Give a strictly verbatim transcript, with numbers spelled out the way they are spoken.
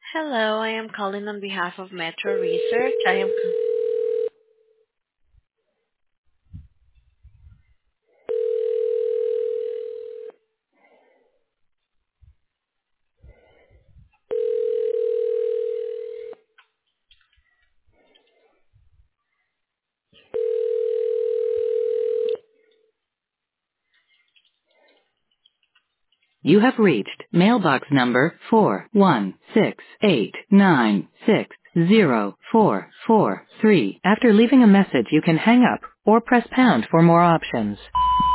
Hello, I am calling on behalf of Metro Research. I am. You have reached mailbox number four one six eight nine six zero four four three. After leaving a message, you can hang up or press pound for more options.